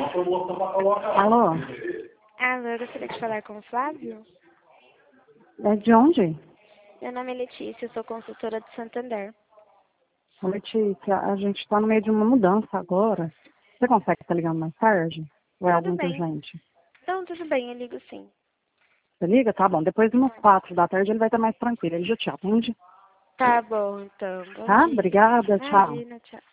Alô? Alô, eu gostaria de falar com o Flávio. É de onde? Meu nome é Letícia, eu sou consultora do Santander. Ô, Letícia, a gente está no meio de uma mudança agora. Você consegue estar ligando mais tarde? Ou é algo Tudo muito bem. urgente? Então, tudo bem, eu ligo sim. Você liga? Tá bom. Depois, umas 4 da tarde, ele vai estar mais tranquilo. Ele já te atende. Tá bom, então. Bom Tá? dia. Obrigada. Tchau. Imagina, tchau.